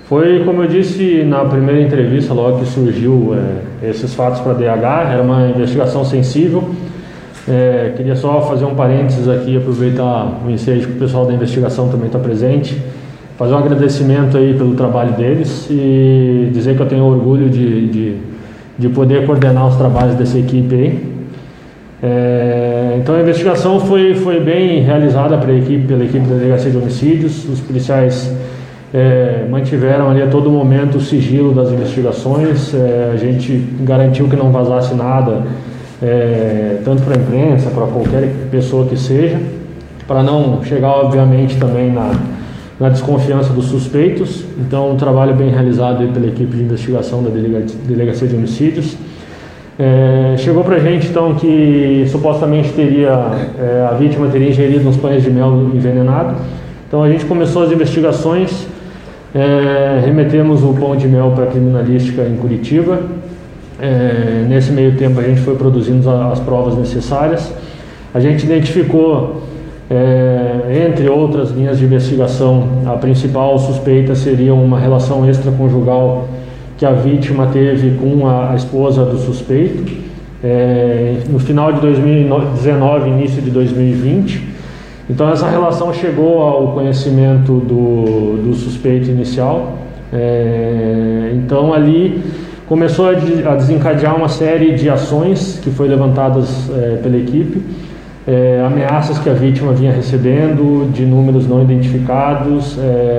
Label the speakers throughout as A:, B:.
A: Foi, como eu disse na primeira entrevista, logo que surgiu esses fatos para a DH, era uma investigação sensível. Queria só fazer um parênteses aqui, aproveitar o ensejo que o pessoal da investigação também está presente, fazer um agradecimento aí pelo trabalho deles e dizer que eu tenho orgulho de poder coordenar os trabalhos dessa equipe aí. Então a investigação foi bem realizada pela equipe da Delegacia de Homicídios. Os policiais mantiveram ali a todo momento o sigilo das investigações. A gente garantiu que não vazasse nada, tanto para a imprensa, para qualquer pessoa que seja, para não chegar obviamente também na desconfiança dos suspeitos. Então um trabalho bem realizado aí pela equipe de investigação da Delegacia de Homicídios. Chegou pra gente então que supostamente a vítima teria ingerido uns pães de mel envenenado. Então a gente começou as investigações, remetemos o pão de mel para a criminalística em Curitiba. Nesse meio tempo a gente foi produzindo as provas necessárias. A gente identificou, entre outras linhas de investigação, a principal suspeita seria uma relação extraconjugal que a vítima teve com a esposa do suspeito, no final de 2019, início de 2020. Então essa relação chegou ao conhecimento do suspeito inicial. Então ali começou a desencadear uma série de ações que foi levantadas pela equipe, ameaças que a vítima vinha recebendo de números não identificados,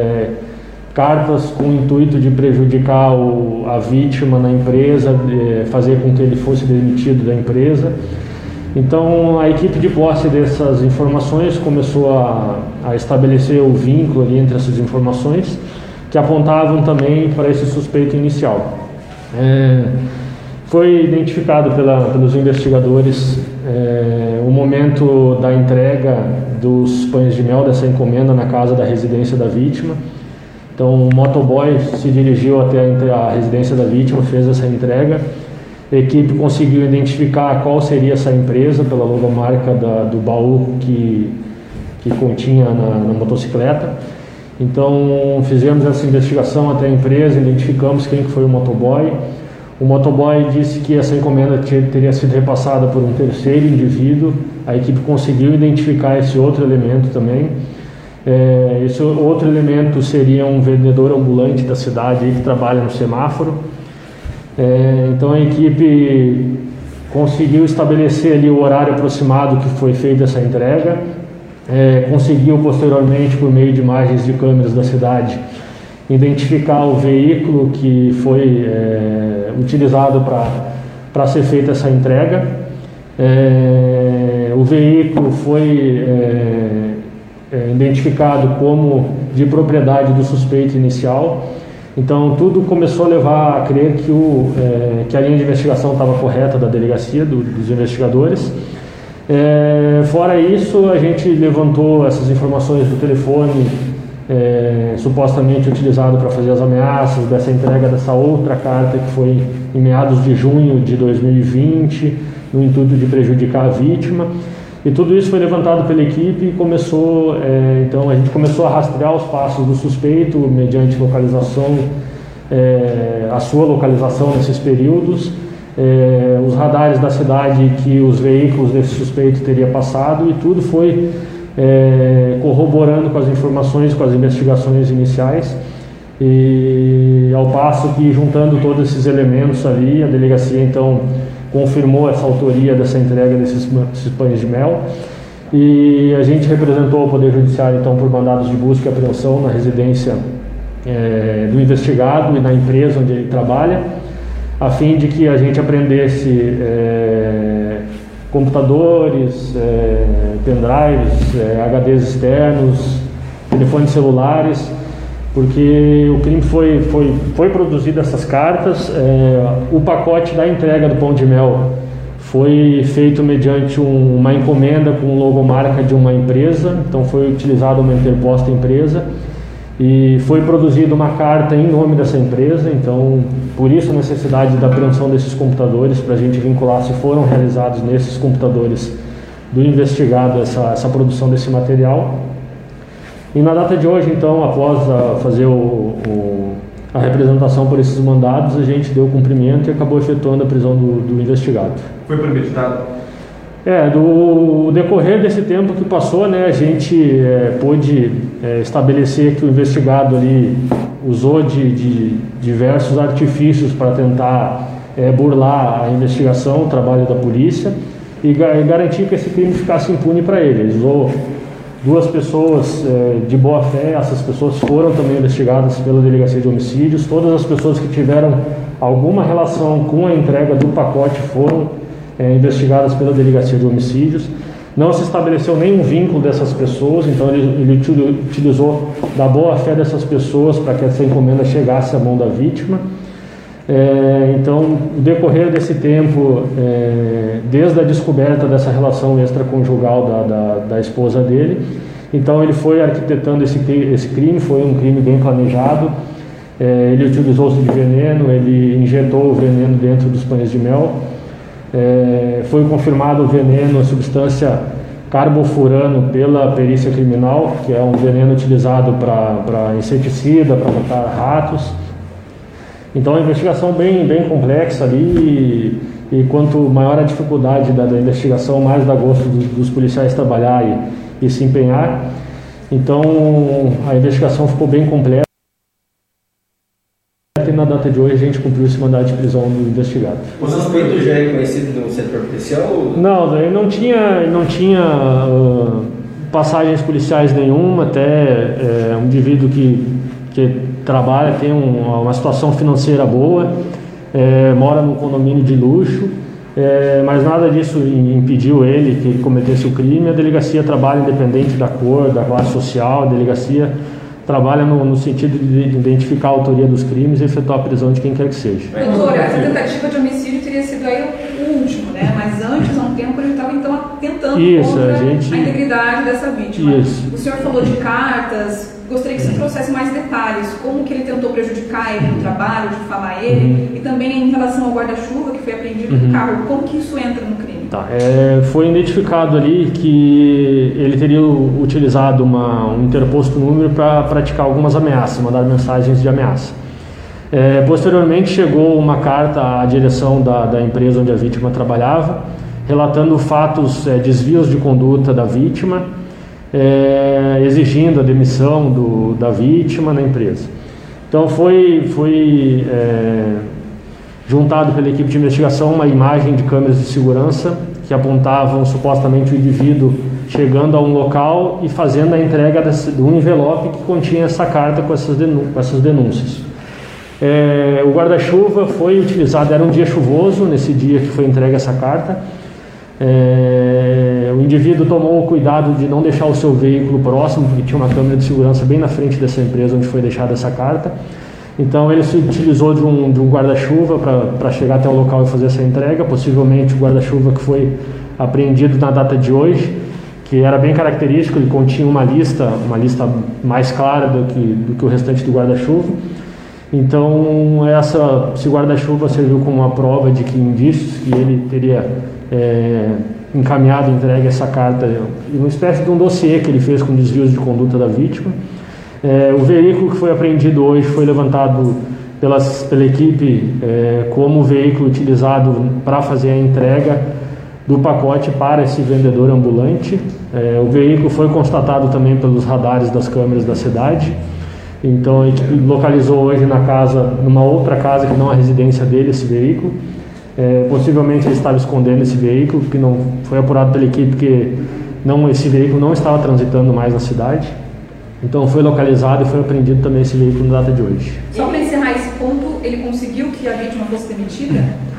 A: cartas com o intuito de prejudicar a vítima na empresa, fazer com que ele fosse demitido da empresa. Então a equipe, de posse dessas informações, começou a estabelecer o vínculo ali entre essas informações, que apontavam também para esse suspeito inicial. Foi identificado pelos investigadores o momento da entrega dos pães de mel, dessa encomenda, na casa da residência da vítima. Então o motoboy se dirigiu até a residência da vítima, fez essa entrega. A equipe conseguiu identificar qual seria essa empresa pela logomarca do baú que continha na motocicleta. Então fizemos essa investigação até a empresa, identificamos quem foi o motoboy. O motoboy disse que essa encomenda teria sido repassada por um terceiro indivíduo. A equipe conseguiu identificar esse outro elemento também. Esse outro elemento seria um vendedor ambulante da cidade aí, que trabalha no semáforo. Então a equipe conseguiu estabelecer ali o horário aproximado que foi feita essa entrega. Conseguiu posteriormente, por meio de imagens de câmeras da cidade, identificar o veículo que foi utilizado para ser feita essa entrega. O veículo foi identificado como de propriedade do suspeito inicial. Então tudo começou a levar a crer que a linha de investigação estava correta da delegacia, dos investigadores. Fora isso, a gente levantou essas informações do telefone supostamente utilizado para fazer as ameaças, dessa entrega dessa outra carta que foi em meados de junho de 2020, no intuito de prejudicar a vítima. E tudo isso foi levantado pela equipe e então a gente começou a rastrear os passos do suspeito mediante localização, a sua localização nesses períodos, os radares da cidade que os veículos desse suspeito teria passado, e tudo foi corroborando com as informações, com as investigações iniciais. E ao passo que, juntando todos esses elementos ali, a delegacia então confirmou essa autoria dessa entrega desses pães de mel, e a gente representou o Poder Judiciário então por mandados de busca e apreensão na residência do investigado e na empresa onde ele trabalha, a fim de que a gente apreendesse computadores, pendrives, HDs externos, telefones celulares, porque o crime foi produzido essas cartas. O pacote da entrega do pão de mel foi feito mediante uma encomenda com logomarca de uma empresa, então foi utilizada uma interposta empresa e foi produzida uma carta em nome dessa empresa. Então por isso a necessidade da apreensão desses computadores, para a gente vincular se foram realizados nesses computadores do investigado essa produção desse material. E na data de hoje, então, após fazer a representação por esses mandados, a gente deu cumprimento e acabou efetuando a prisão do investigado.
B: Foi premeditado?
A: Do decorrer desse tempo que passou, né, a gente pôde estabelecer que o investigado ali usou de diversos artifícios para tentar burlar a investigação, o trabalho da polícia e garantir que esse crime ficasse impune para ele. Ele usou 2 pessoas de boa fé, essas pessoas foram também investigadas pela Delegacia de Homicídios. Todas as pessoas que tiveram alguma relação com a entrega do pacote foram investigadas pela Delegacia de Homicídios. Não se estabeleceu nenhum vínculo dessas pessoas, então ele utilizou da boa fé dessas pessoas para que essa encomenda chegasse à mão da vítima. Então, no decorrer desse tempo, desde a descoberta dessa relação extraconjugal da esposa dele, então ele foi arquitetando esse crime, foi um crime bem planejado. Ele utilizou-se de veneno, ele injetou o veneno dentro dos pães de mel. Foi confirmado o veneno, a substância carbofurano pela perícia criminal, que é um veneno utilizado para inseticida, para matar ratos. Então, a investigação bem complexa ali e quanto maior a dificuldade da investigação, mais dá gosto dos policiais trabalhar e se empenhar. Então, a investigação ficou bem completa e na data de hoje a gente cumpriu esse mandado de prisão do investigado.
C: O suspeito já é conhecido no setor policial?
A: Não, ele não tinha passagens policiais nenhuma, até um indivíduo que trabalha, tem uma situação financeira boa, mora num condomínio de luxo, mas nada disso impediu ele que ele cometesse o crime. A delegacia trabalha independente da cor, da classe social, a delegacia trabalha no sentido de identificar a autoria dos crimes e efetuar a prisão de quem quer que seja.
D: Doutor, essa tentativa de homicídio teria sido aí o último, né? Mas antes, há um tempo, ele estava então tentando contra a integridade dessa vítima.
A: Isso.
D: O senhor falou de cartas. Gostaria que você trouxesse mais detalhes, como que ele tentou prejudicar ele no trabalho, difamar ele, e também em relação ao guarda-chuva que foi apreendido no carro, como que isso entra no crime?
A: Foi identificado ali que ele teria utilizado um interposto número para praticar algumas ameaças, mandar mensagens de ameaça. Posteriormente chegou uma carta à direção da empresa onde a vítima trabalhava, relatando fatos, desvios de conduta da vítima, exigindo a demissão da vítima na empresa. Então foi juntado pela equipe de investigação uma imagem de câmeras de segurança que apontavam supostamente o indivíduo chegando a um local e fazendo a entrega de um envelope que continha essa carta com essas denúncias. O guarda-chuva foi utilizado, era um dia chuvoso nesse dia que foi entregue essa carta. O indivíduo tomou o cuidado de não deixar o seu veículo próximo, porque tinha uma câmera de segurança bem na frente dessa empresa onde foi deixada essa carta. Então ele se utilizou de um guarda-chuva para chegar até o local e fazer essa entrega, possivelmente o guarda-chuva que foi apreendido na data de hoje, que era bem característico, ele continha uma lista mais clara do que o restante do guarda-chuva. Então esse guarda-chuva serviu como uma prova de que indícios que ele teria encaminhado, entregue essa carta, uma espécie de um dossiê que ele fez com desvios de conduta da vítima. O veículo que foi apreendido hoje foi levantado pela equipe como veículo utilizado para fazer a entrega do pacote para esse vendedor ambulante. O veículo foi constatado também pelos radares das câmeras da cidade. Então a equipe localizou hoje numa outra casa que não é a residência dele, esse veículo. Possivelmente ele estava escondendo esse veículo, que não foi apurado pela equipe que esse veículo não estava transitando mais na cidade. Então foi localizado e foi apreendido também esse veículo na data de hoje.
D: Só para encerrar esse ponto, ele conseguiu que a vítima fosse demitida?